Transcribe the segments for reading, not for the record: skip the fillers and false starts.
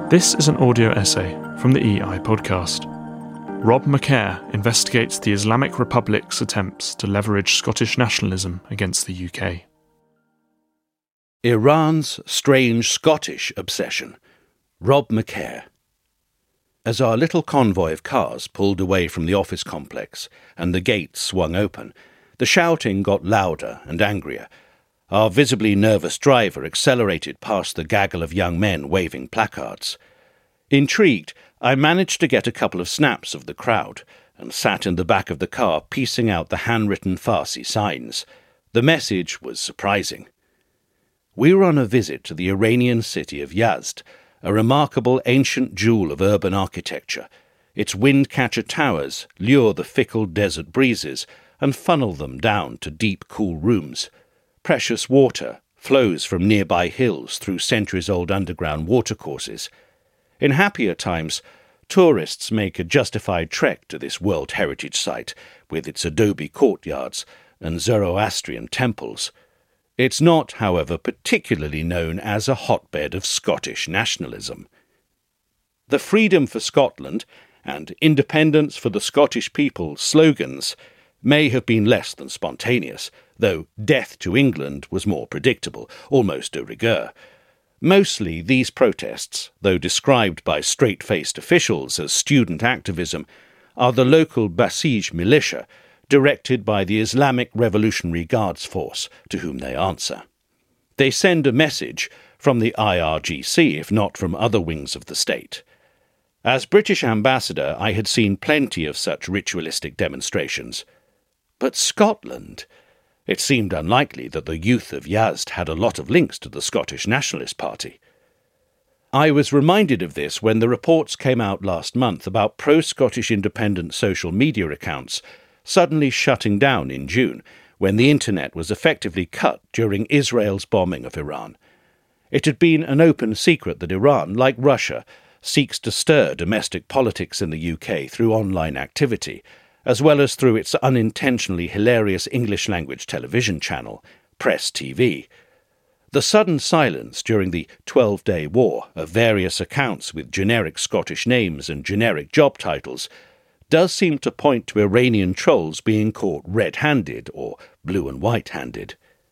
This is an audio essay from the EI podcast. Rob Macaire investigates the Islamic Republic's attempts to leverage Scottish nationalism against the UK. Iran's strange Scottish obsession. Rob Macaire. As our little convoy of cars pulled away from the office complex and the gates swung open, the shouting got louder and angrier. Our visibly nervous driver accelerated past the gaggle of young men waving placards. Intrigued, I managed to get a couple of snaps of the crowd and sat in the back of the car piecing out the handwritten Farsi signs. The message was surprising. We were on a visit to the Iranian city of Yazd, a remarkable ancient jewel of urban architecture. Its wind-catcher towers lure the fickle desert breezes and funnel them down to deep, cool rooms. Precious water flows from nearby hills through centuries-old underground watercourses. In happier times, tourists make a justified trek to this World Heritage Site with its adobe courtyards and Zoroastrian temples. It's not, however, particularly known as a hotbed of Scottish nationalism. The Freedom for Scotland and Independence for the Scottish People slogans may have been less than spontaneous, though death to England was more predictable, almost de rigueur. Mostly these protests, though described by straight-faced officials as student activism, are the local Basij militia, directed by the Islamic Revolutionary Guards Force, to whom they answer. They send a message from the IRGC, if not from other wings of the state. As British ambassador, I had seen plenty of such ritualistic demonstrations. But Scotland? It seemed unlikely that the youth of Yazd had a lot of links to the Scottish Nationalist Party. I was reminded of this when the reports came out last month about pro-Scottish independent social media accounts suddenly shutting down in June, when the internet was effectively cut during Israel's bombing of Iran. It had been an open secret that Iran, like Russia, seeks to stir domestic politics in the UK through online activity, as well as through its unintentionally hilarious English-language television channel, Press TV. The sudden silence during the 12-day war of various accounts with generic Scottish names and generic job titles does seem to point to Iranian trolls being caught red-handed or blue and white-handed.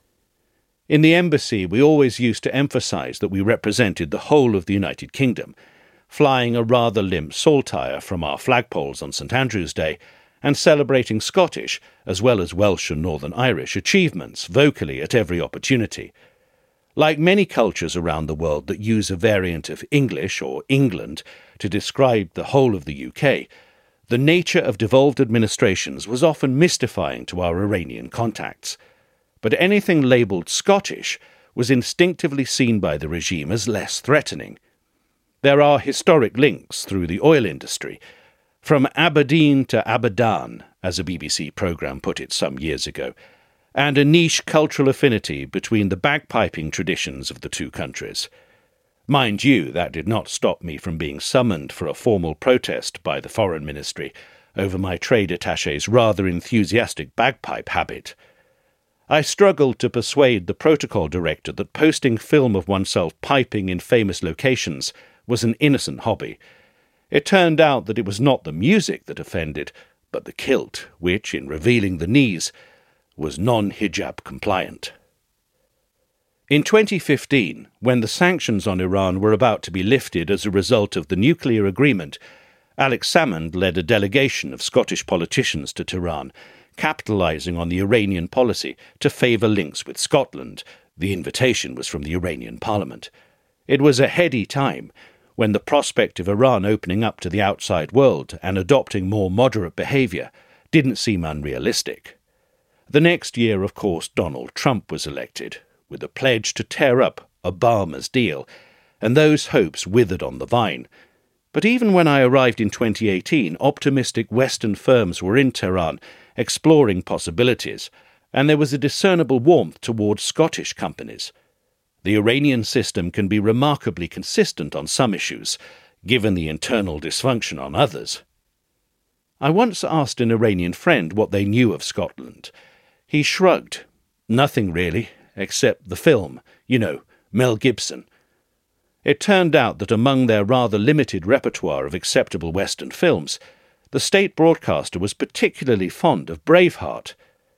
In the embassy, we always used to emphasise that we represented the whole of the United Kingdom, flying a rather limp saltire from our flagpoles on St Andrew's Day and celebrating Scottish, as well as Welsh and Northern Irish, achievements vocally at every opportunity. Like many cultures around the world that use a variant of English or England to describe the whole of the UK, the nature of devolved administrations was often mystifying to our Iranian contacts. But anything labelled Scottish was instinctively seen by the regime as less threatening. There are historic links through the oil industry, from Aberdeen to Abadan, as a BBC programme put it some years ago, and a niche cultural affinity between the bagpiping traditions of the two countries. Mind you, that did not stop me from being summoned for a formal protest by the Foreign Ministry over my trade attaché's rather enthusiastic bagpipe habit. I struggled to persuade the protocol director that posting film of oneself piping in famous locations was an innocent hobby. It turned out that it was not the music that offended, but the kilt, which, in revealing the knees, was non-hijab compliant. In 2015, when the sanctions on Iran were about to be lifted as a result of the nuclear agreement, Alex Salmond led a delegation of Scottish politicians to Tehran, capitalising on the Iranian policy to favour links with Scotland. The invitation was from the Iranian parliament. It was a heady time, when the prospect of Iran opening up to the outside world and adopting more moderate behaviour didn't seem unrealistic. The next year, of course, Donald Trump was elected, with a pledge to tear up Obama's deal, and those hopes withered on the vine. But even when I arrived in 2018, optimistic Western firms were in Tehran exploring possibilities, and there was a discernible warmth towards Scottish companies. The Iranian system can be remarkably consistent on some issues, given the internal dysfunction on others. I once asked an Iranian friend what they knew of Scotland. He shrugged. Nothing really, except the film, Mel Gibson. It turned out that among their rather limited repertoire of acceptable Western films, the state broadcaster was particularly fond of Braveheart.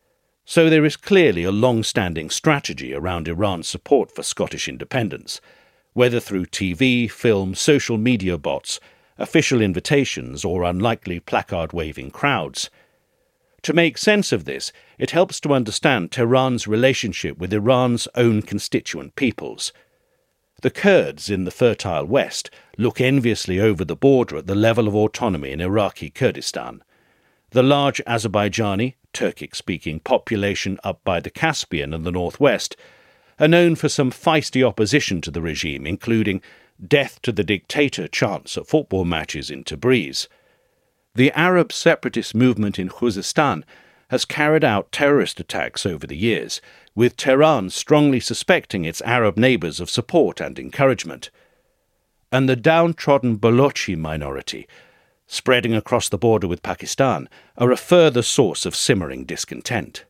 So there is clearly a long-standing strategy around Iran's support for Scottish independence, whether through TV, film, social media bots, official invitations, or unlikely placard-waving crowds. To make sense of this, it helps to understand Tehran's relationship with Iran's own constituent peoples. The Kurds in the fertile West look enviously over the border at the level of autonomy in Iraqi Kurdistan. The large Azerbaijani, Turkic-speaking population up by the Caspian and the northwest are known for some feisty opposition to the regime, including "death to the dictator" chants at football matches in Tabriz. The Arab separatist movement in Khuzestan has carried out terrorist attacks over the years, with Tehran strongly suspecting its Arab neighbours of support and encouragement. And the downtrodden Balochi minority, spreading across the border with Pakistan, are a further source of simmering discontent.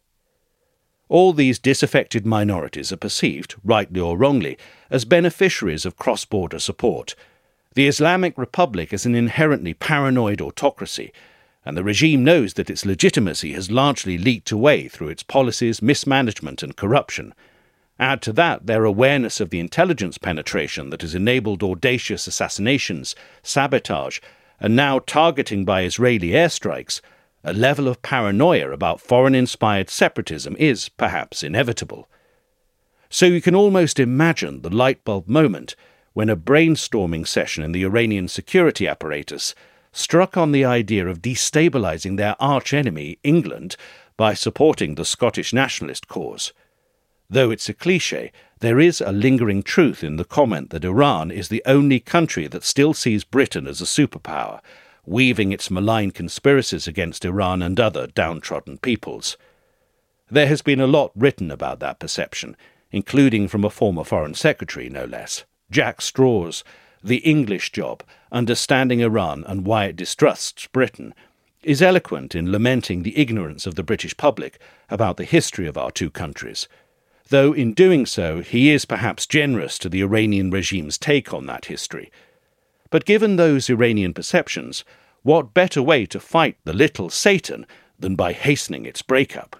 All these disaffected minorities are perceived, rightly or wrongly, as beneficiaries of cross-border support. The Islamic Republic is an inherently paranoid autocracy, and the regime knows that its legitimacy has largely leaked away through its policies, mismanagement and corruption. Add to that their awareness of the intelligence penetration that has enabled audacious assassinations, sabotage, and now targeting by Israeli airstrikes, a level of paranoia about foreign-inspired separatism is, perhaps, inevitable. So you can almost imagine the light bulb moment when a brainstorming session in the Iranian security apparatus struck on the idea of destabilising their arch-enemy, England, by supporting the Scottish nationalist cause. Though it's a cliché, there is a lingering truth in the comment that Iran is the only country that still sees Britain as a superpower, weaving its malign conspiracies against Iran and other downtrodden peoples. There has been a lot written about that perception, including from a former Foreign Secretary, no less, Jack Straw's The English Job, Understanding Iran and Why It Distrusts Britain, is eloquent in lamenting the ignorance of the British public about the history of our two countries, though in doing so he is perhaps generous to the Iranian regime's take on that history. But given those Iranian perceptions, what better way to fight the little Satan than by hastening its breakup?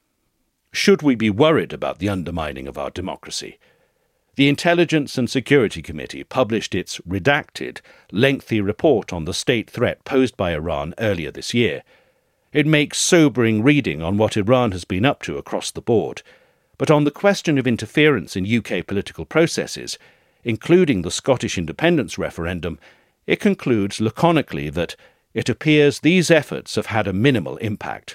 Should we be worried about the undermining of our democracy? The Intelligence and Security Committee published its redacted, lengthy report on the state threat posed by Iran earlier this year. It makes sobering reading on what Iran has been up to across the board, but on the question of interference in UK political processes, including the Scottish independence referendum, it concludes laconically that it appears these efforts have had a minimal impact.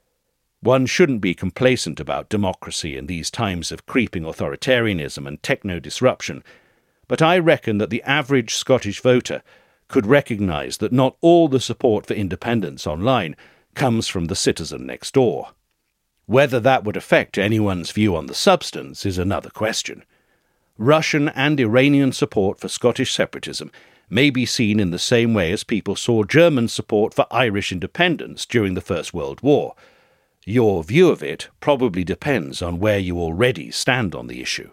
One shouldn't be complacent about democracy in these times of creeping authoritarianism and techno-disruption, but I reckon that the average Scottish voter could recognise that not all the support for independence online comes from the citizen next door. Whether that would affect anyone's view on the substance is another question. Russian and Iranian support for Scottish separatism may be seen in the same way as people saw German support for Irish independence during the First World War. Your view of it probably depends on where you already stand on the issue.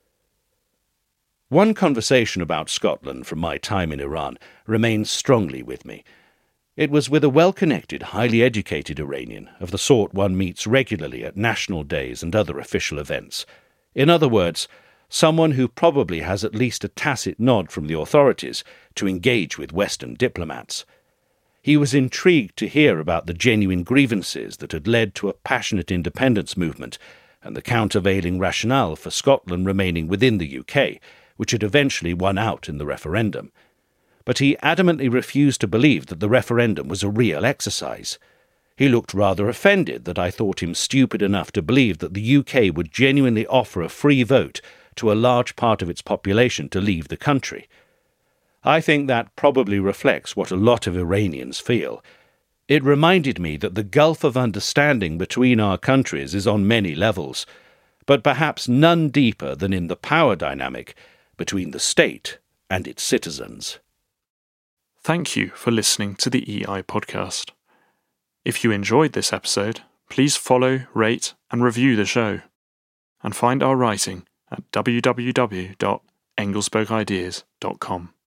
One conversation about Scotland from my time in Iran remains strongly with me. It was with a well-connected, highly educated Iranian, of the sort one meets regularly at national days and other official events. In other words, someone who probably has at least a tacit nod from the authorities to engage with Western diplomats. He was intrigued to hear about the genuine grievances that had led to a passionate independence movement and the countervailing rationale for Scotland remaining within the UK, which had eventually won out in the referendum. But he adamantly refused to believe that the referendum was a real exercise. He looked rather offended that I thought him stupid enough to believe that the UK would genuinely offer a free vote to a large part of its population to leave the country. I think that probably reflects what a lot of Iranians feel. It reminded me that the gulf of understanding between our countries is on many levels, but perhaps none deeper than in the power dynamic between the state and its citizens. Thank you for listening to the EI podcast. If you enjoyed this episode, please follow, rate, and review the show, and find our writing at www.ei.org. englesbogeideas.com.